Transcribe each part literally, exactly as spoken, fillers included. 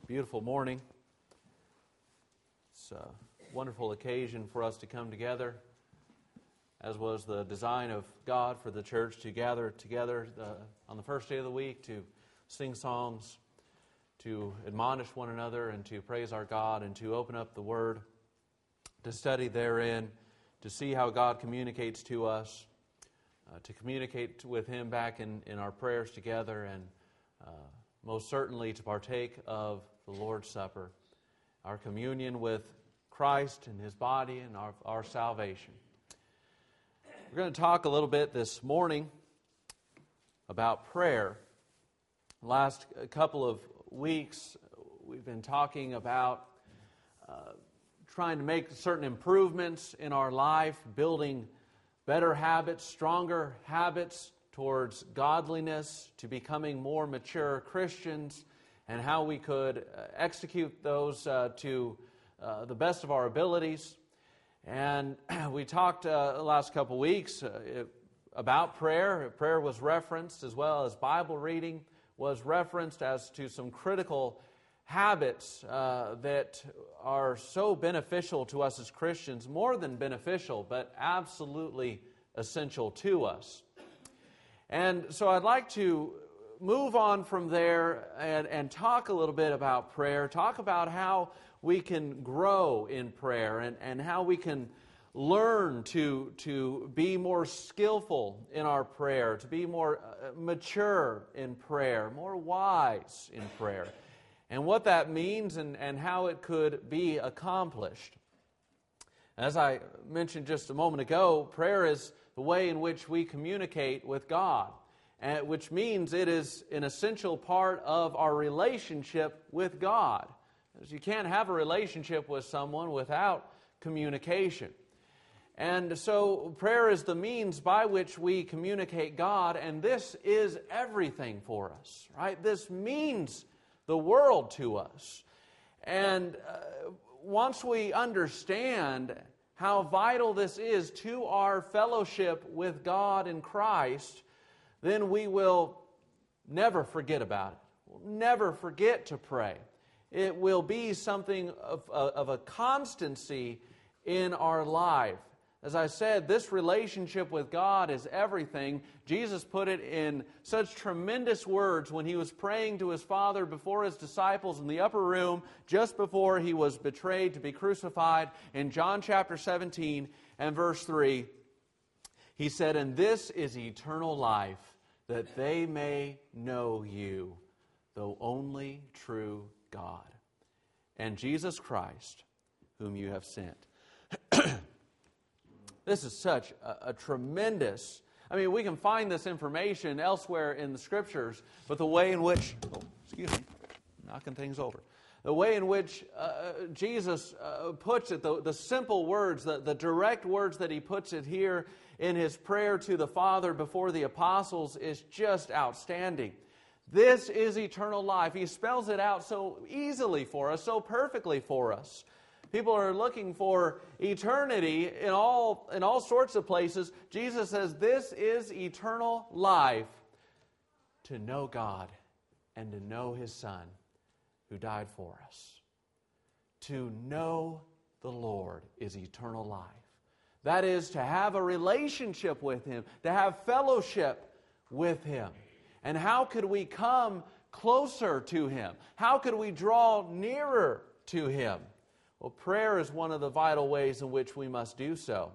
Beautiful morning. It's a wonderful occasion for us to come together, as was the design of God for the church to gather together the, on the first day of the week to sing songs, to admonish one another, and to praise our God, and to open up the Word, to study therein, to see how God communicates to us, uh, to communicate with Him back in, in our prayers together, and uh, most certainly to partake of the Lord's Supper, our communion with Christ and His body and our, our salvation. We're going to talk a little bit this morning about prayer. Last couple of weeks, we've been talking about uh, trying to make certain improvements in our life, building better habits, stronger habits towards godliness, to becoming more mature Christians, and how we could uh, execute those uh, to uh, the best of our abilities. And we talked uh, the last couple weeks uh, it, about prayer. Prayer was referenced, as well as Bible reading was referenced as to some critical habits uh, that are so beneficial to us as Christians, more than beneficial, but absolutely essential to us. And so I'd like to move on from there and, and talk a little bit about prayer, talk about how we can grow in prayer and, and how we can learn to, to be more skillful in our prayer, to be more uh, mature in prayer, more wise in prayer, and what that means and, and how it could be accomplished. As I mentioned just a moment ago, prayer is the way in which we communicate with God, and which means it is an essential part of our relationship with God. As you can't have a relationship with someone without communication. And so prayer is the means by which we communicate God, and this is everything for us, right? This means the world to us. And uh, once we understand how vital this is to our fellowship with God in Christ, then we will never forget about it. We'll never forget to pray. It will be something of, of a constancy in our life. As I said, this relationship with God is everything. Jesus put it in such tremendous words when He was praying to His Father before His disciples in the upper room just before He was betrayed to be crucified. In John chapter seventeen and verse three, He said, "And this is eternal life, that they may know You, the only true God, and Jesus Christ, whom You have sent." This is such a, a tremendous, I mean, we can find this information elsewhere in the Scriptures, but the way in which, oh, excuse me, knocking things over. The way in which uh, Jesus uh, puts it, the, the simple words, the, the direct words that He puts it here in His prayer to the Father before the apostles is just outstanding. This is eternal life. He spells it out so easily for us, so perfectly for us. People are looking for eternity in all, in all sorts of places. Jesus says, this is eternal life, to know God and to know His Son who died for us. To know the Lord is eternal life. That is, to have a relationship with Him, to have fellowship with Him. And how could we come closer to Him? How could we draw nearer to Him? Well, prayer is one of the vital ways in which we must do so.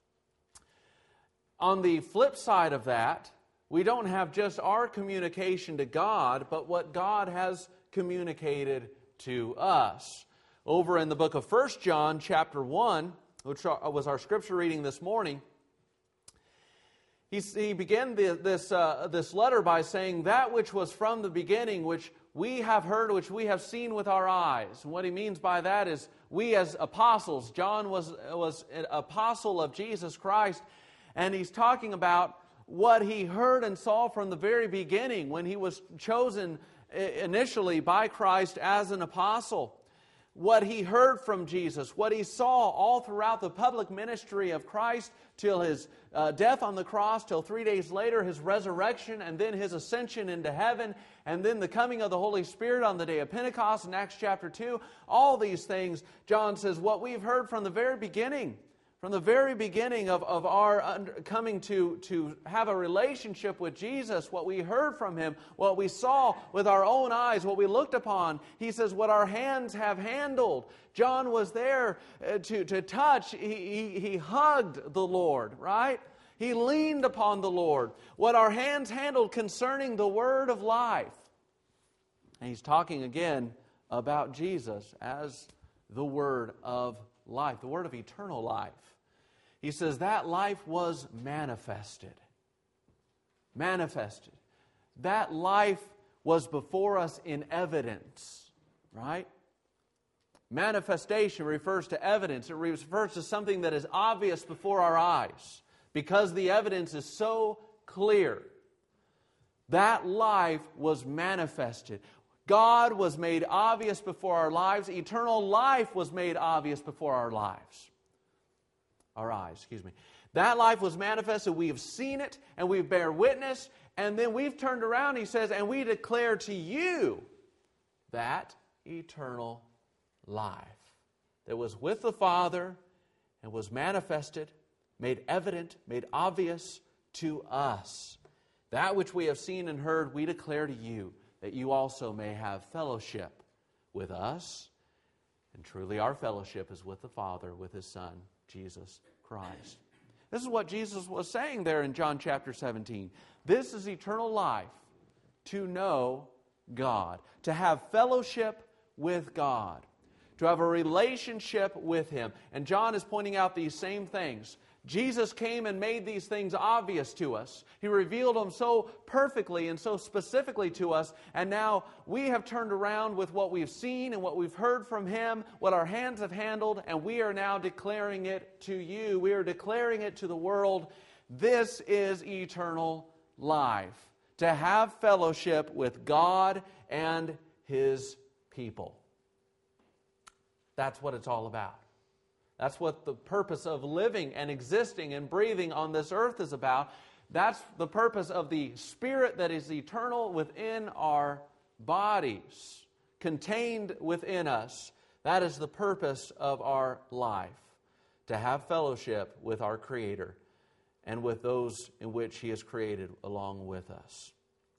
On the flip side of that, we don't have just our communication to God, but what God has communicated to us. Over in the book of First John chapter one, which was our scripture reading this morning, he, he began the, this, uh, this letter by saying, "That which was from the beginning, which we have heard, which we have seen with our eyes." And what he means by that is we as apostles, John was, was an apostle of Jesus Christ, and he's talking about what he heard and saw from the very beginning when he was chosen initially by Christ as an apostle. what he heard from Jesus, what he saw all throughout the public ministry of Christ till his uh, death on the cross, till three days later his resurrection, and then his ascension into heaven, and then the coming of the Holy Spirit on the day of Pentecost in Acts chapter two. All these things, John says, what we've heard from the very beginning, from the very beginning of, of our under, coming to, to have a relationship with Jesus, what we heard from Him, what we saw with our own eyes, what we looked upon. He says, what our hands have handled. John was there uh, to, to touch. He, he, he hugged the Lord, right? He leaned upon the Lord. What our hands handled concerning the word of life. And he's talking again about Jesus as the word of life, the word of eternal life. He says that life was manifested. Manifested. That life was before us in evidence, right? Manifestation refers to evidence. It refers to something that is obvious before our eyes because the evidence is so clear. That life was manifested. God was made obvious before our lives. Eternal life was made obvious before our lives. Our eyes, excuse me. That life was manifested. We have seen it, and we bear witness. And then we've turned around, he says, and we declare to you that eternal life that was with the Father and was manifested, made evident, made obvious to us. That which we have seen and heard, we declare to you, that you also may have fellowship with us. And truly our fellowship is with the Father, with His Son, Jesus Christ. This is what Jesus was saying there in John chapter seventeen. This is eternal life, to know God, to have fellowship with God, to have a relationship with Him. And John is pointing out these same things. Jesus came and made these things obvious to us. He revealed them so perfectly and so specifically to us. And now we have turned around with what we've seen and what we've heard from Him, what our hands have handled, and we are now declaring it to you. We are declaring it to the world. This is eternal life, to have fellowship with God and His people. That's what it's all about. That's what the purpose of living and existing and breathing on this earth is about. That's the purpose of the Spirit that is eternal within our bodies, contained within us. That is the purpose of our life, to have fellowship with our Creator and with those in which He has created along with us.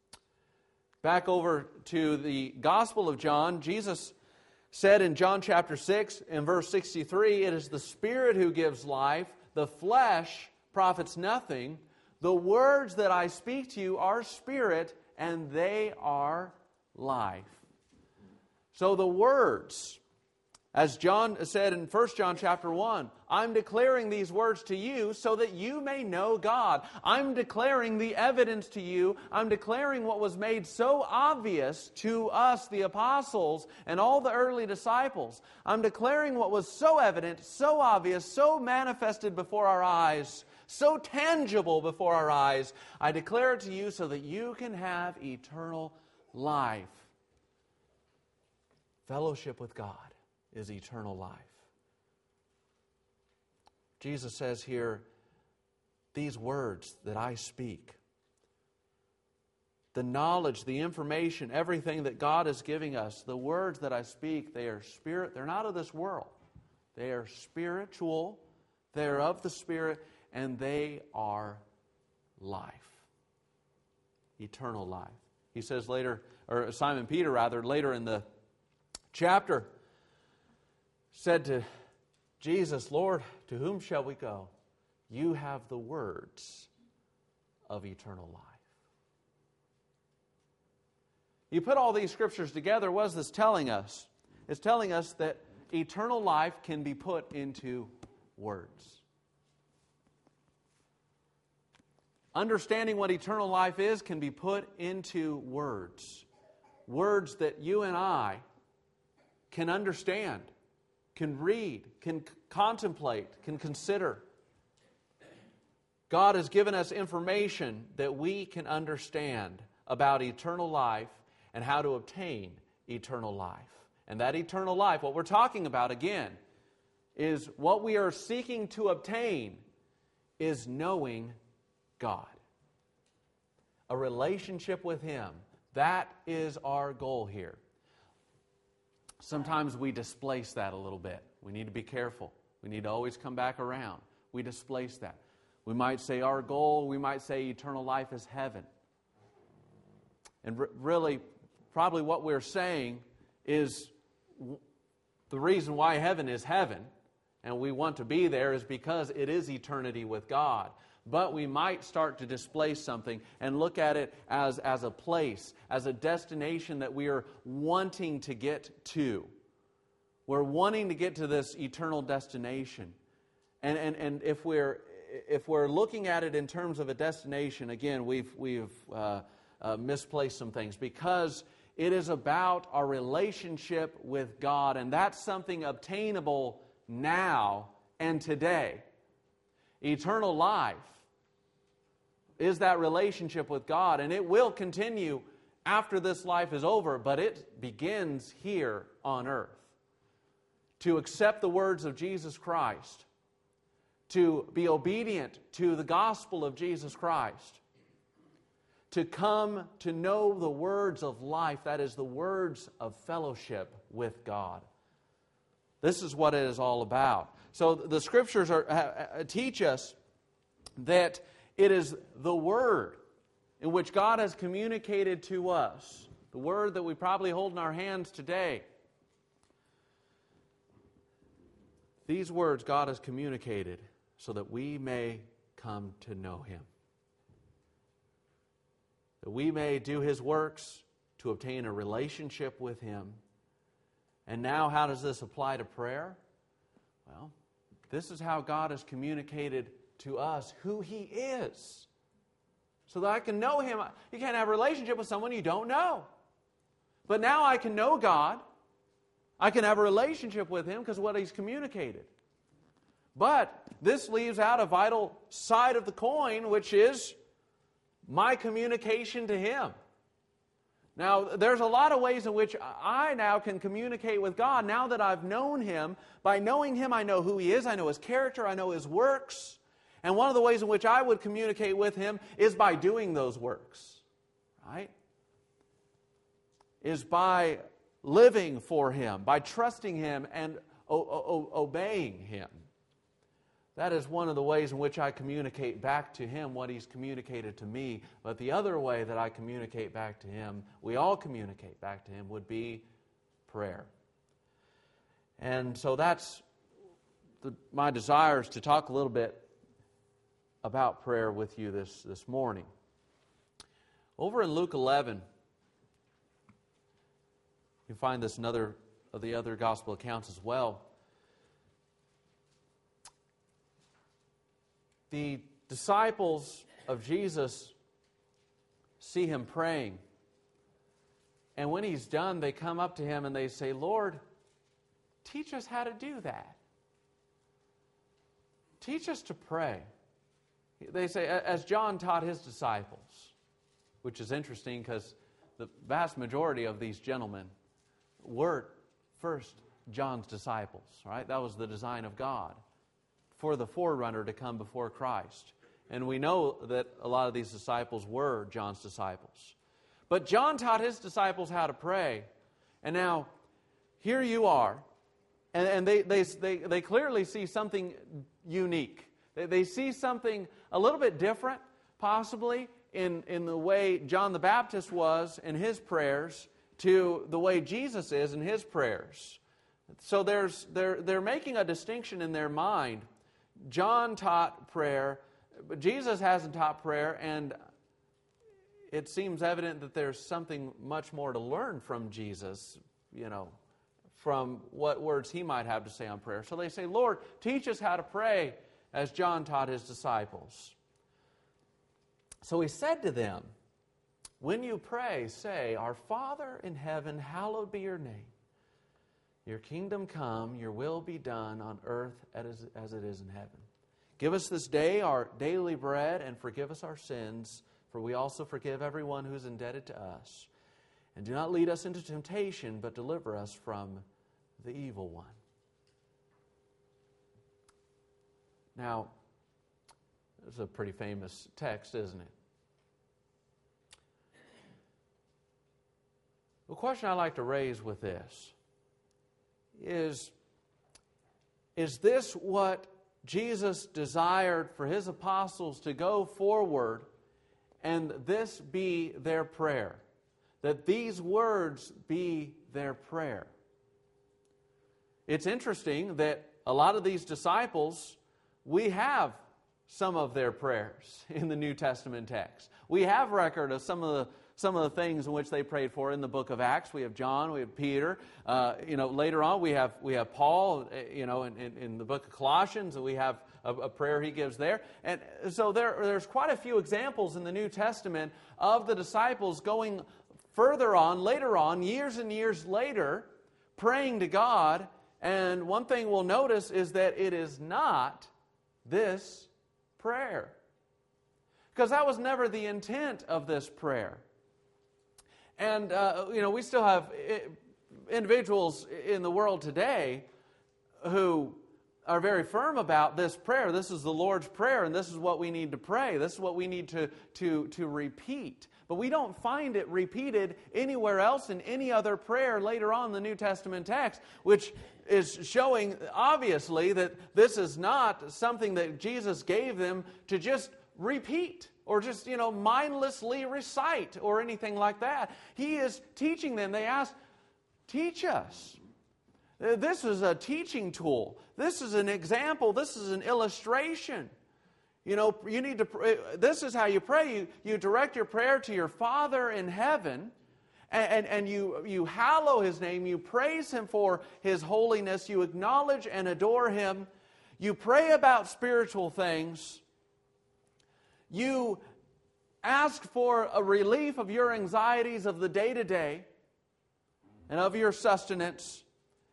Back over to the Gospel of John, Jesus said in John chapter six, in verse sixty-three, it is the Spirit who gives life, the flesh profits nothing. The words that I speak to you are spirit, and they are life. So the words, as John said in First John chapter one, I'm declaring these words to you so that you may know God. I'm declaring the evidence to you. I'm declaring what was made so obvious to us, the apostles, and all the early disciples. I'm declaring what was so evident, so obvious, so manifested before our eyes, so tangible before our eyes. I declare it to you so that you can have eternal life. Fellowship with God is eternal life. Jesus says here, these words that I speak, the knowledge, the information, everything that God is giving us, the words that I speak, they are spirit, they're not of this world. They are spiritual, they are of the Spirit, and they are life. Eternal life. He says later, or Simon Peter rather, later in the chapter, said to Jesus, Lord, to whom shall we go? You have the words of eternal life. You put all these scriptures together, what is this telling us? It's telling us that eternal life can be put into words. Understanding what eternal life is can be put into words. Words that you and I can understand, can read, can contemplate, can consider. God has given us information that we can understand about eternal life and how to obtain eternal life And that eternal life, what we're talking about again, is what we are seeking to obtain is knowing God. A relationship with Him. That is our goal here. Sometimes we displace that a little bit. We need to be careful. We need to always come back around. We displace that. We might say our goal, we might say eternal life is heaven. And r- really, probably what we're saying is w- the reason why heaven is heaven, and we want to be there, is because it is eternity with God. But we might start to displace something and look at it as, as a place, as a destination that we are wanting to get to. We're wanting to get to this eternal destination. And, and, and if we're if we're looking at it in terms of a destination, again, we've, we've uh, uh, misplaced some things, because it is about our relationship with God, and that's something obtainable now and today. Eternal life is that relationship with God, and it will continue after this life is over, but it begins here on earth. To accept the words of Jesus Christ, to be obedient to the gospel of Jesus Christ, to come to know the words of life, that is the words of fellowship with God. This is what it is all about. So the Scriptures are, uh, teach us that it is the Word in which God has communicated to us, the Word that we probably hold in our hands today. These words God has communicated so that we may come to know Him. That we may do His works to obtain a relationship with Him. And now, how does this apply to prayer? Well, this is how God has communicated to us who He is. So that I can know Him. You can't have a relationship with someone you don't know. But now I can know God. I can have a relationship with Him because of what He's communicated. But this leaves out a vital side of the coin, which is my communication to Him. Now, there's a lot of ways in which I now can communicate with God now that I've known Him. By knowing Him, I know who He is, I know His character, I know His works. And one of the ways in which I would communicate with Him is by doing those works. Right? Is by living for Him, by trusting Him and o- o- obeying Him. That is one of the ways in which I communicate back to Him what He's communicated to me. But the other way that I communicate back to Him, we all communicate back to Him, would be prayer. And so that's the, my desire is to talk a little bit about prayer with you this, this morning. Over in Luke eleven, you find this in other of the other gospel accounts as well. The disciples of Jesus see Him praying. And when He's done, they come up to Him and they say, "Lord, teach us how to do that. Teach us to pray." They say, as John taught his disciples, which is interesting because the vast majority of these gentlemen were first John's disciples, right? That was the design of God, for the forerunner to come before Christ. And we know that a lot of these disciples were John's disciples. But John taught his disciples how to pray. And now, here you are, and, and they, they, they, they clearly see something unique. They, they see something a little bit different, possibly, in, in the way John the Baptist was in his prayers to the way Jesus is in His prayers. So there's they're, they're making a distinction in their mind. John taught prayer, but Jesus hasn't taught prayer, and it seems evident that there's something much more to learn from Jesus, you know, from what words He might have to say on prayer. So they say, "Lord, teach us how to pray as John taught his disciples." So He said to them, "When you pray, say, 'Our Father in heaven, hallowed be Your name. Your kingdom come, Your will be done on earth as, as it is in heaven. Give us this day our daily bread, and forgive us our sins, for we also forgive everyone who is indebted to us. And do not lead us into temptation, but deliver us from the evil one. Now, it's a pretty famous text, isn't it? The question I'd like to raise with this is, is this what Jesus desired for His apostles to go forward and this be their prayer? That these words be their prayer. It's interesting that a lot of these disciples, we have some of their prayers in the New Testament text. We have record of some of the some of the things in which they prayed for in the book of Acts. We have John, we have Peter. Uh, you know, later on we have we have Paul. You know, in, in, in the book of Colossians, we have a, a prayer he gives there. And so there there's quite a few examples in the New Testament of the disciples going further on, later on, years and years later, praying to God. And one thing we'll notice is that it is not this prayer. Because that was never the intent of this prayer. And, uh, you know, we still have individuals in the world today who are very firm about this prayer. This is the Lord's Prayer, and this is what we need to pray. This is what we need to, to, to repeat. But we don't find it repeated anywhere else in any other prayer later on in the New Testament text, which is showing, obviously, that this is not something that Jesus gave them to just repeat or just, you know, mindlessly recite or anything like that. He is teaching them. They ask, teach us. This is a teaching tool. This is an example. This is an illustration. You know, you need to. Pray. This is how you pray. You, you direct your prayer to your Father in heaven, and, and, and you, you hallow His name. You praise Him for His holiness. You acknowledge and adore Him. You pray about spiritual things. You ask for a relief of your anxieties of the day-to-day and of your sustenance.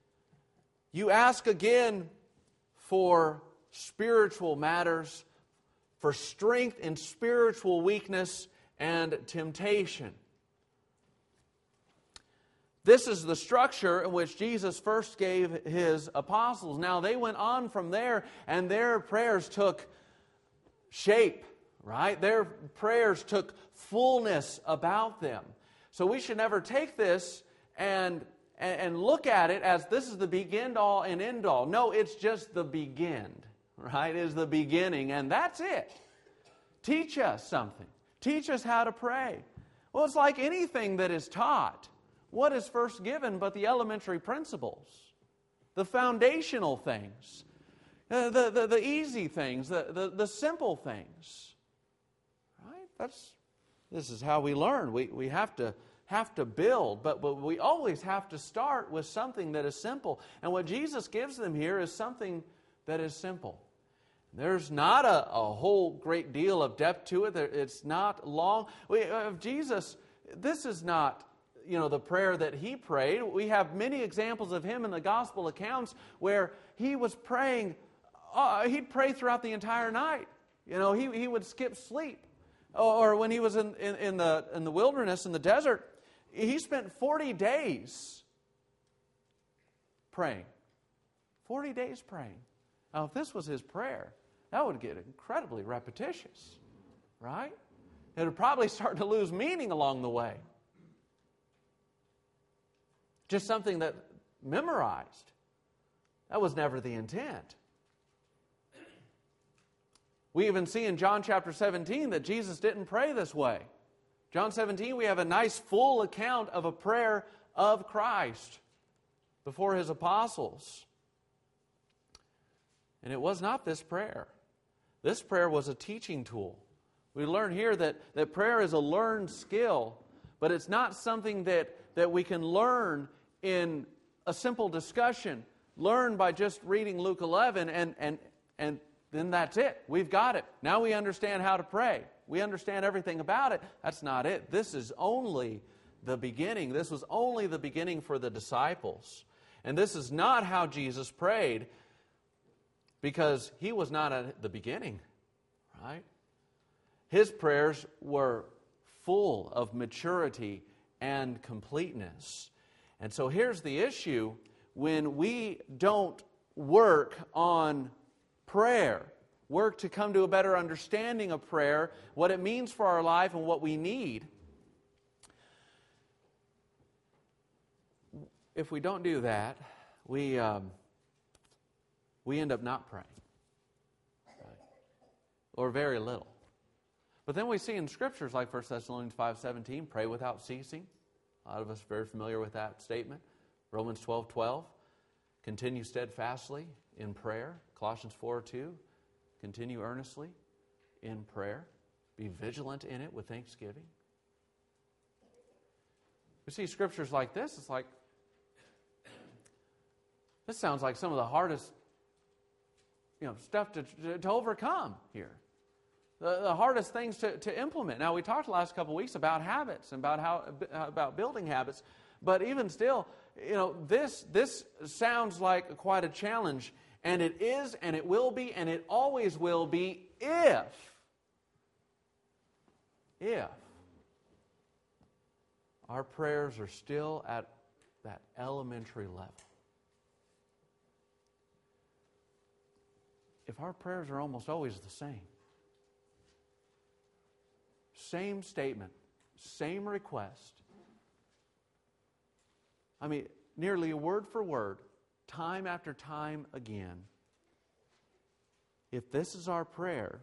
You ask again for spiritual matters, for strength in spiritual weakness and temptation. This is the structure in which Jesus first gave His apostles. Now, they went on from there, and their prayers took shape, right? Their prayers took fullness about them. So we should never take this and, and look at it as this is the begin all and end all. No, it's just the begin, right? It is the beginning, and that's it. Teach us something. Teach us how to pray. Well, it's like anything that is taught. What is first given but the elementary principles? The foundational things. Uh, the, the, the easy things. The, the, the simple things. Right? That's, this is how we learn. We, we have to have to build, but, but we always have to start with something that is simple. And what Jesus gives them here is something that is simple. There's not a, a whole great deal of depth to it. It's not long. We, of Jesus, this is not, you know, the prayer that He prayed. We have many examples of Him in the gospel accounts where He was praying. Uh, he'd pray throughout the entire night. You know, he, he would skip sleep. Or, or when He was in, in, in, the, in the wilderness, in the desert, He spent forty days praying. forty days praying. Now, if this was His prayer, that would get incredibly repetitious, right? It would probably start to lose meaning along the way. Just something that memorized. That was never the intent. We even see in John chapter seventeen that Jesus didn't pray this way. John seventeen, we have a nice full account of a prayer of Christ before His apostles. And it was not this prayer. This prayer was a teaching tool. We learn here that, that prayer is a learned skill, but it's not something that, that we can learn in a simple discussion, learn by just reading Luke eleven, and, and, and then that's it. We've got it. Now we understand how to pray. We understand everything about it. That's not it. This is only the beginning. This was only the beginning for the disciples. And this is not how Jesus prayed, because He was not at the beginning, right? His prayers were full of maturity and completeness. And so here's the issue: when we don't work on prayer, work to come to a better understanding of prayer, what it means for our life and what we need, if we don't do that, we um, we end up not praying, right? Or very little. But then we see in Scriptures like First Thessalonians five seventeen, pray without ceasing. A lot of us are very familiar with that statement. Romans twelve twelve, continue steadfastly in prayer. Colossians four two, continue earnestly in prayer. Be vigilant in it with thanksgiving. We see Scriptures like this, it's like, this sounds like some of the hardest, you know, stuff to, to, to overcome here. The, the hardest things to, to implement. Now, we talked the last couple of weeks about habits and about how about building habits, but even still, you know, this this sounds like quite a challenge, and it is, and it will be, and it always will be if if our prayers are still at that elementary level. If our prayers are almost always the same. Same statement, same request. I mean, nearly word for word, time after time again. If this is our prayer,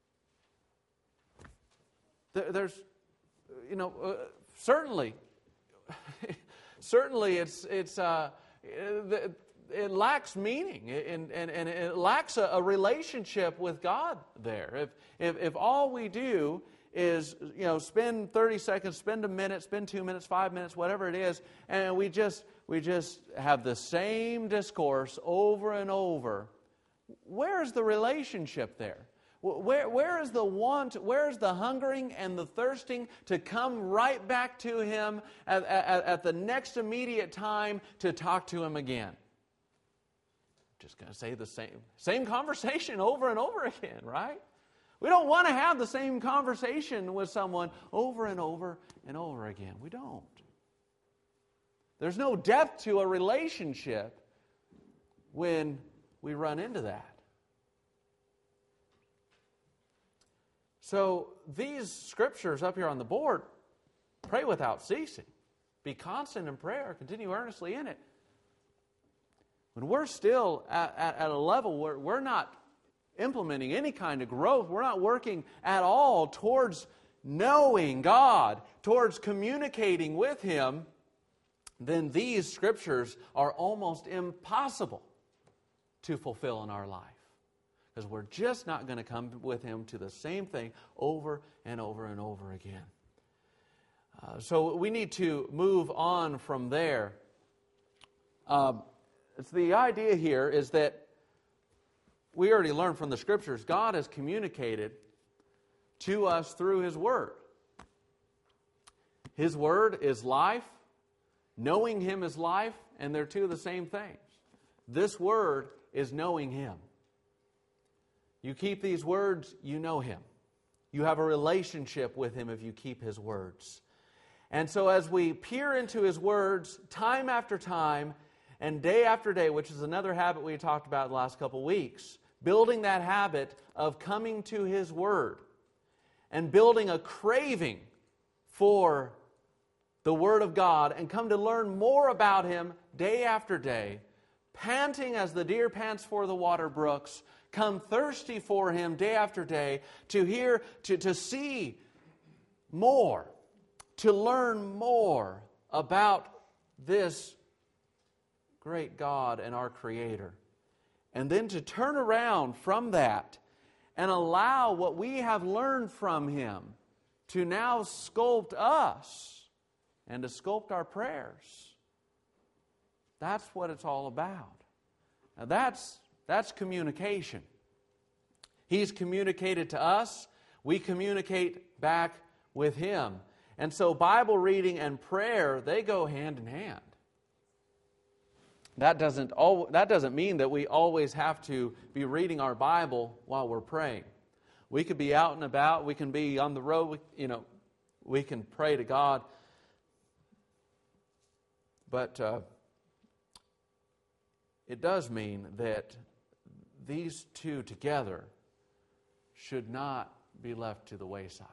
there, there's, you know, uh, certainly, certainly it's it's uh, it, it lacks meaning and, and, and it lacks a, a relationship with God there. If, if if all we do is, you know, spend thirty seconds, spend a minute, spend two minutes, five minutes, whatever it is, and we just we just have the same discourse over and over. Where is the relationship there? Where, where is the want, where is the hungering and the thirsting to come right back to Him at, at, at the next immediate time to talk to Him again? Just going to say the same, same conversation over and over again, right? We don't want to have the same conversation with someone over and over and over again. We don't. There's no depth to a relationship when we run into that. So these scriptures up here on the board, pray without ceasing. Be constant in prayer. Continue earnestly in it. When we're still at, at, at a level where we're not implementing any kind of growth, we're not working at all towards knowing God, towards communicating with Him, then these scriptures are almost impossible to fulfill in our life. Because we're just not going to come with Him to the same thing over and over and over again. Uh, so we need to move on from there. Um, it's the idea here is that we already learned from the Scriptures, God has communicated to us through His Word. His Word is life. Knowing Him is life, and they're two of the same things. This Word is knowing Him. You keep these words, you know Him. You have a relationship with Him if you keep His words. And so as we peer into His words time after time and day after day, which is another habit we talked about the last couple weeks, building that habit of coming to His Word and building a craving for the Word of God and come to learn more about Him day after day, panting as the deer pants for the water brooks, come thirsty for Him day after day, to hear, to, to see more, to learn more about this great God and our Creator. And then to turn around from that and allow what we have learned from Him to now sculpt us and to sculpt our prayers. That's what it's all about. Now that's That's communication. He's communicated to us. We communicate back with Him. And so Bible reading and prayer, they go hand in hand. That doesn't, al- that doesn't mean that we always have to be reading our Bible while we're praying. We could be out and about. We can be on the road. You know, we can pray to God. But uh, it does mean that these two together should not be left to the wayside.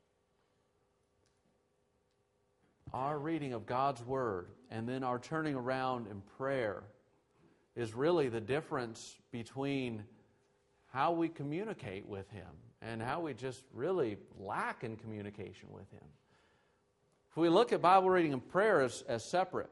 Our reading of God's Word and then our turning around in prayer is really the difference between how we communicate with Him and how we just really lack in communication with Him. If we look at Bible reading and prayer as, as separate,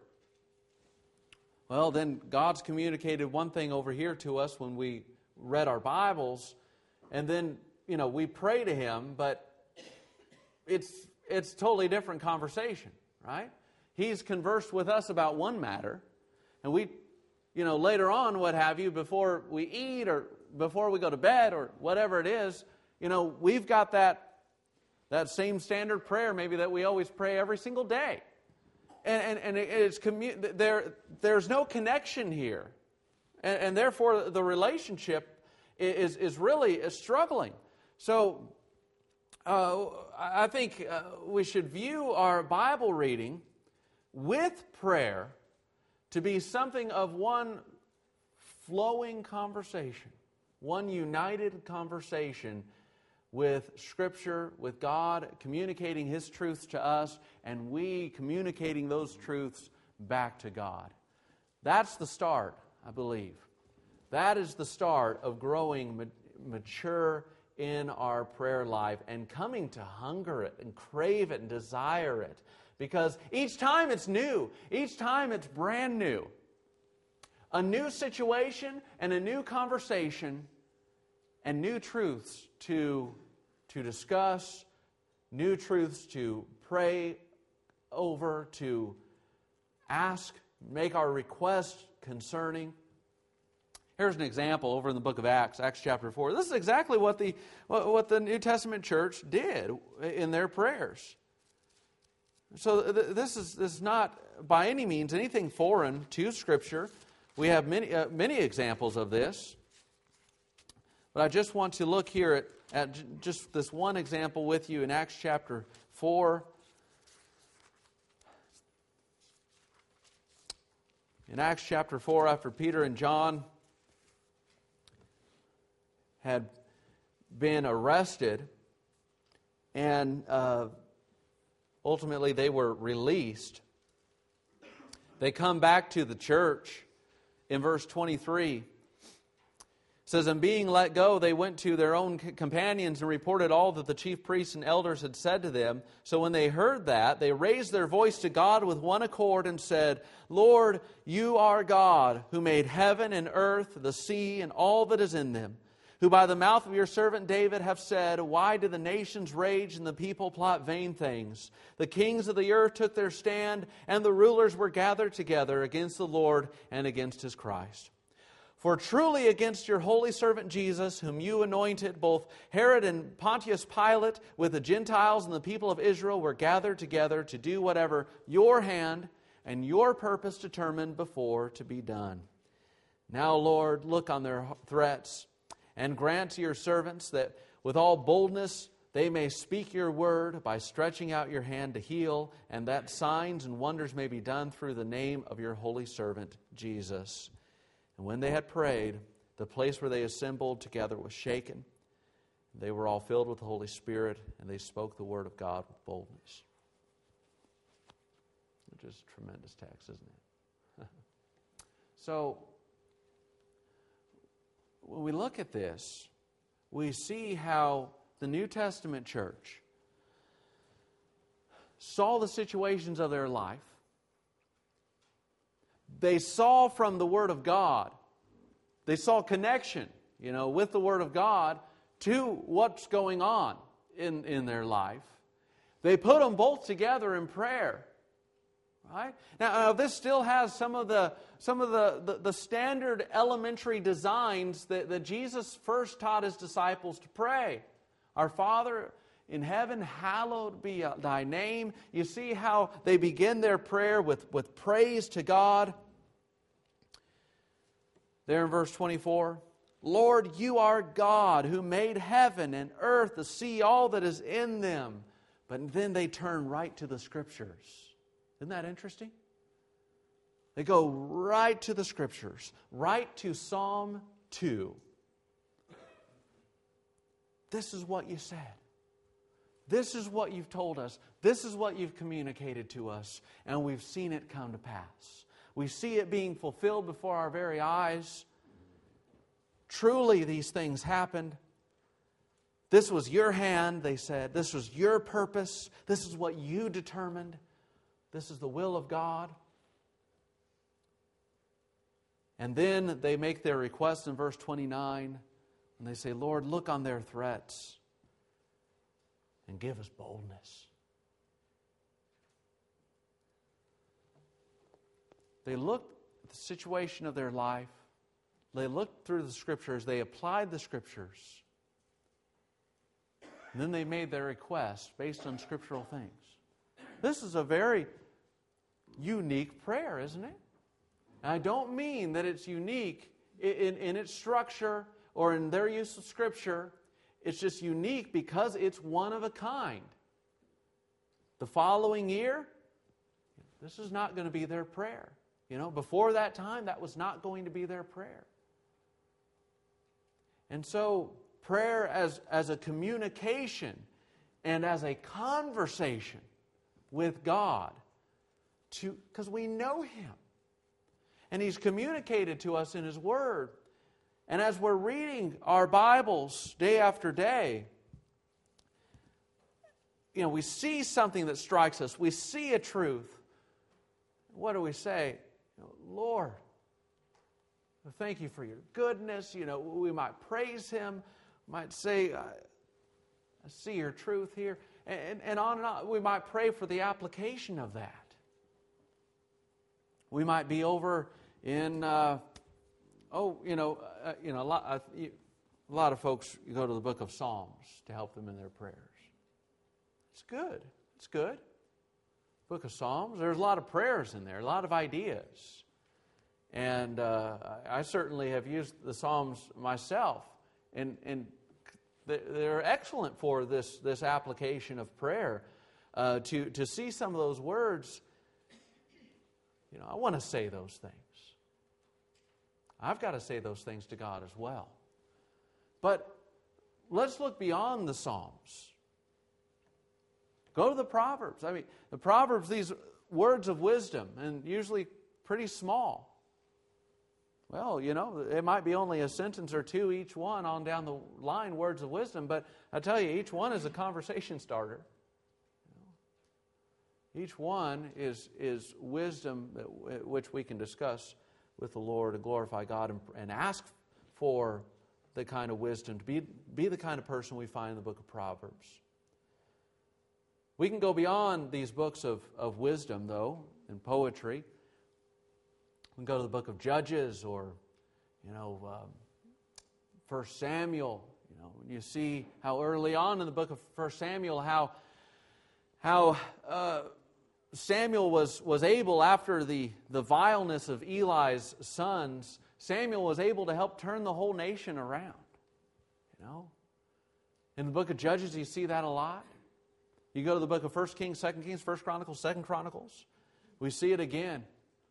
well, then God's communicated one thing over here to us when we read our Bibles, and then, you know, we pray to Him, but it's it's totally different conversation, right? He's conversed with us about one matter, and we, you know, later on, what have you, before we eat or before we go to bed or whatever it is, you know, we've got that that same standard prayer maybe that we always pray every single day. And, and, and it's commu- there, there's no connection here. And, and therefore, the relationship is, is really struggling. So, uh, I think uh, we should view our Bible reading with prayer to be something of one flowing conversation, one united conversation with Scripture, with God communicating His truths to us, and we communicating those truths back to God. That's the start, I believe. That is the start of growing ma- mature in our prayer life and coming to hunger it and crave it and desire it. Because each time it's new, each time it's brand new. A new situation and a new conversation and new truths to, to discuss, new truths to pray over, to ask, make our requests concerning. Here's an example over in the book of Acts, Acts chapter four. This is exactly what the, what the New Testament church did in their prayers. So this is, this is not by any means anything foreign to Scripture. We have many, uh, many examples of this. But I just want to look here at, at just this one example with you in Acts chapter four. In Acts chapter four, after Peter and John had been arrested and uh, ultimately they were released, they come back to the church in verse twenty-three. It says, and being let go, they went to their own companions and reported all that the chief priests and elders had said to them. So when they heard that, they raised their voice to God with one accord and said, Lord, you are God, who made heaven and earth, the sea, and all that is in them, who by the mouth of your servant David have said, why do the nations rage and the people plot vain things? The kings of the earth took their stand, and the rulers were gathered together against the Lord and against His Christ. For truly against your holy servant Jesus, whom you anointed, both Herod and Pontius Pilate with the Gentiles and the people of Israel were gathered together to do whatever your hand and your purpose determined before to be done. Now, Lord, look on their threats and grant to your servants that with all boldness they may speak your word by stretching out your hand to heal, and that signs and wonders may be done through the name of your holy servant Jesus. And when they had prayed, the place where they assembled together was shaken. They were all filled with the Holy Spirit, and they spoke the word of God with boldness. Which is a tremendous text, isn't it? So, when we look at this, we see how the New Testament church saw the situations of their life. They saw from the Word of God, they saw connection, you know, with the Word of God to what's going on in, in their life. They put them both together in prayer. Right? Now, uh, this still has some of the some of the, the, the standard elementary designs that, that Jesus first taught His disciples to pray. Our Father in heaven, hallowed be thy name. You see how they begin their prayer with, with praise to God. There in verse twenty-four, Lord, you are God who made heaven and earth, the sea, all that is in them. But then they turn right to the Scriptures. Isn't that interesting? They go right to the Scriptures, right to Psalm two. This is what you said. This is what you've told us. This is what you've communicated to us. And we've seen it come to pass. We see it being fulfilled before our very eyes. Truly, these things happened. This was your hand, they said. This was your purpose. This is what you determined. This is the will of God. And then they make their request in verse twenty-nine. And they say, Lord, look on their threats and give us boldness. They looked at the situation of their life. They looked through the Scriptures. They applied the Scriptures. And then they made their request based on scriptural things. This is a very unique prayer, isn't it? And I don't mean that it's unique in, in, in its structure or in their use of Scripture. It's just unique because it's one of a kind. The following year, this is not going to be their prayer. You know, before that time, that was not going to be their prayer. And so, prayer as, as a communication and as a conversation with God, to because we know Him. And He's communicated to us in His Word. And as we're reading our Bibles day after day, you know, we see something that strikes us. We see a truth. What do we say? You know, Lord, thank you for your goodness. You know, we might praise Him. Might say, I, I see your truth here. And, and on and on. We might pray for the application of that. We might be over in, uh, oh, you know, uh, you know, a lot, uh, you, a lot of folks go to the book of Psalms to help them in their prayers. It's good. It's good. Book of Psalms, there's a lot of prayers in there, a lot of ideas. And uh, I certainly have used the Psalms myself. And, and they're excellent for this, this application of prayer. Uh, to, to see some of those words, you know, I want to say those things. I've got to say those things to God as well. But let's look beyond the Psalms. Go to the Proverbs. I mean, the Proverbs, these words of wisdom, and usually pretty small. Well, you know, it might be only a sentence or two each one on down the line, words of wisdom, but I tell you, each one is a conversation starter. Each one is, is wisdom that, which we can discuss with the Lord and glorify God and, and ask for the kind of wisdom, to be, be the kind of person we find in the book of Proverbs. We can go beyond these books of, of wisdom, though, in poetry. We can go to the book of Judges or, you know, um, First Samuel. You know, you see how early on in the book of First Samuel, how how uh, Samuel was, was able, after the, the vileness of Eli's sons, Samuel was able to help turn the whole nation around. You know, in the book of Judges, you see that a lot. You go to the book of First Kings, Second Kings, First Chronicles, Second Chronicles. We see it again.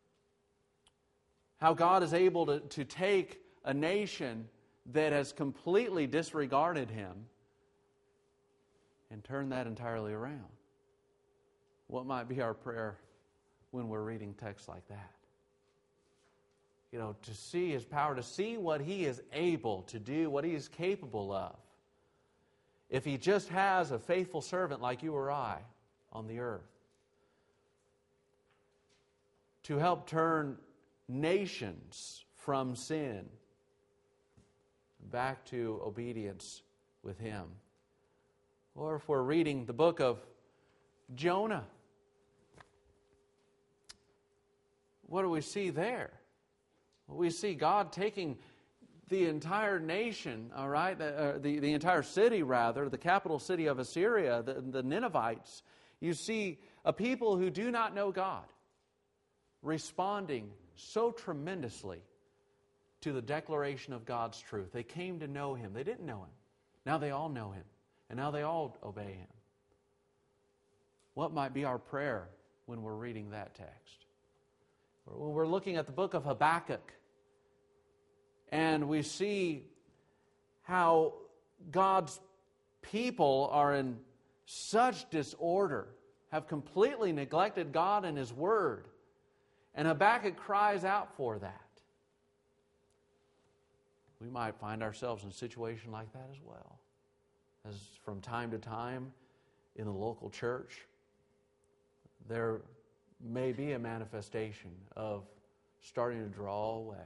How God is able to, to take a nation that has completely disregarded Him and turn that entirely around. What might be our prayer when we're reading texts like that? You know, to see His power, to see what He is able to do, what He is capable of. If He just has a faithful servant like you or I on the earth, to help turn nations from sin back to obedience with Him. Or if we're reading the book of Jonah, what do we see there? Well, we see God taking the entire nation, all right, the, uh, the, the entire city, rather, the capital city of Assyria, the, the Ninevites. You see a people who do not know God responding so tremendously to the declaration of God's truth. They came to know Him. They didn't know Him. Now they all know Him. And now they all obey Him. What might be our prayer when we're reading that text? We're looking at the book of Habakkuk, and we see how God's people are in such disorder, have completely neglected God and His Word. And Habakkuk cries out for that. We might find ourselves in a situation like that as well. As from time to time in the local church, there may be a manifestation of starting to draw away.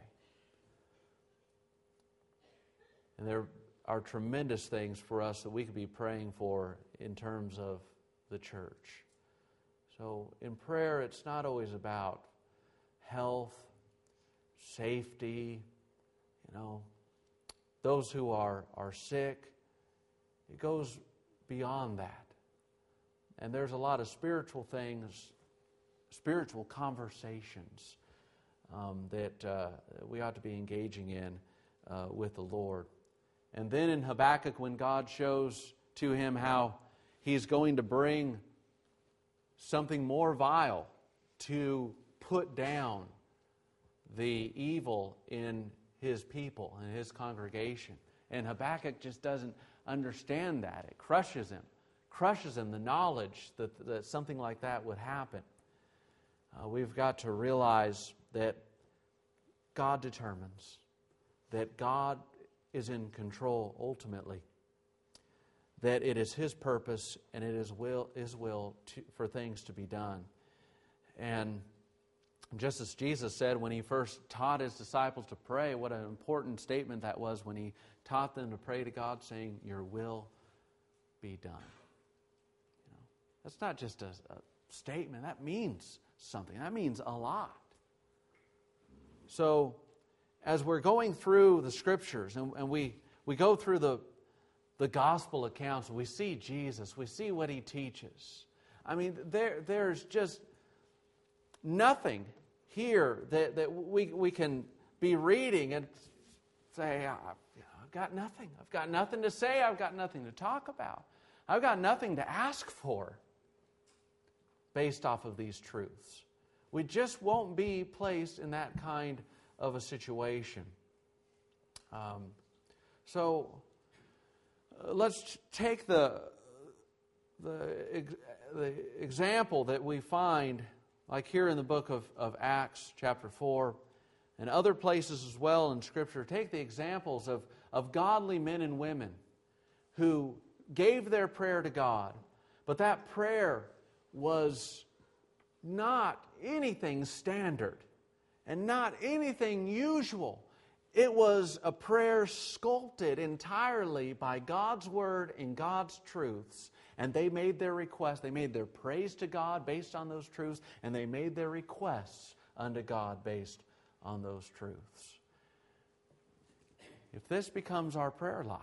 And there are tremendous things for us that we could be praying for in terms of the church. So in prayer, it's not always about health, safety, you know, those who are, are sick. It goes beyond that. And there's a lot of spiritual things, spiritual conversations um, that uh, we ought to be engaging in uh, with the Lord. And then in Habakkuk, when God shows to him how He's going to bring something more vile to put down the evil in His people and His congregation. And Habakkuk just doesn't understand that. It crushes him. Crushes him, the knowledge that, that something like that would happen. Uh, we've got to realize that God determines, that God is in control ultimately, that it is His purpose and it is will, His will to, for things to be done. And just as Jesus said when He first taught His disciples to pray, what an important statement that was when He taught them to pray to God, saying, "Your will be done." You know, that's not just a, a statement. That means something. That means a lot. So, as we're going through the Scriptures and, and we, we go through the, the gospel accounts, we see Jesus, we see what He teaches. I mean, there there's just nothing here that, that we, we can be reading and say, I've got nothing. I've got nothing to say. I've got nothing to talk about. I've got nothing to ask for based off of these truths. We just won't be placed in that kind of a situation. Um, so uh, let's take the, the, the example that we find, like here in the book of, of Acts chapter four, and other places as well in Scripture. Take the examples of, of godly men and women who gave their prayer to God, but that prayer was not anything standard and not anything usual. It was a prayer sculpted entirely by God's Word and God's truths. And they made their requests. They made their praise to God based on those truths, and they made their requests unto God based on those truths. If this becomes our prayer life,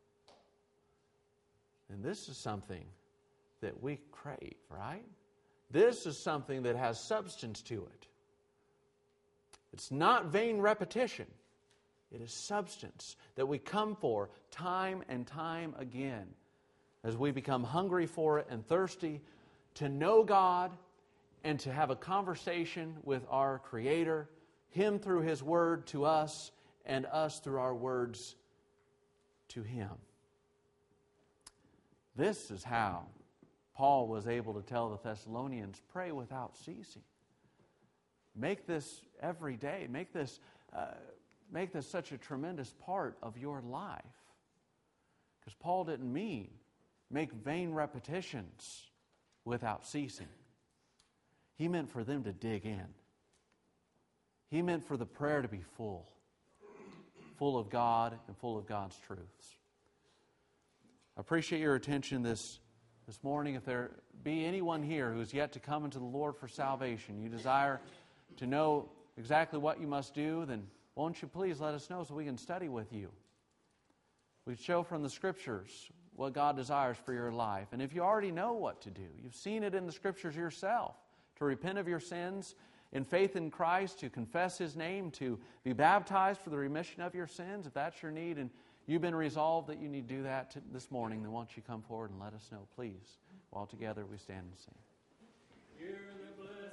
then this is something that we crave, right? This is something that has substance to it. It's not vain repetition. It is substance that we come for time and time again as we become hungry for it and thirsty to know God and to have a conversation with our Creator, Him through His Word to us and us through our words to Him. This is how Paul was able to tell the Thessalonians, pray without ceasing. Make this every day. Make this, uh, make this such a tremendous part of your life. Because Paul didn't mean make vain repetitions without ceasing. He meant for them to dig in. He meant for the prayer to be full. Full of God and full of God's truths. I appreciate your attention this, this morning. If there be anyone here who is yet to come into the Lord for salvation, you desire to know exactly what you must do, then won't you please let us know so we can study with you. We show from the Scriptures what God desires for your life. And if you already know what to do, you've seen it in the Scriptures yourself, to repent of your sins in faith in Christ, to confess His name, to be baptized for the remission of your sins, if that's your need, and you've been resolved that you need to do that to, this morning, then won't you come forward and let us know, please, while together we stand and sing.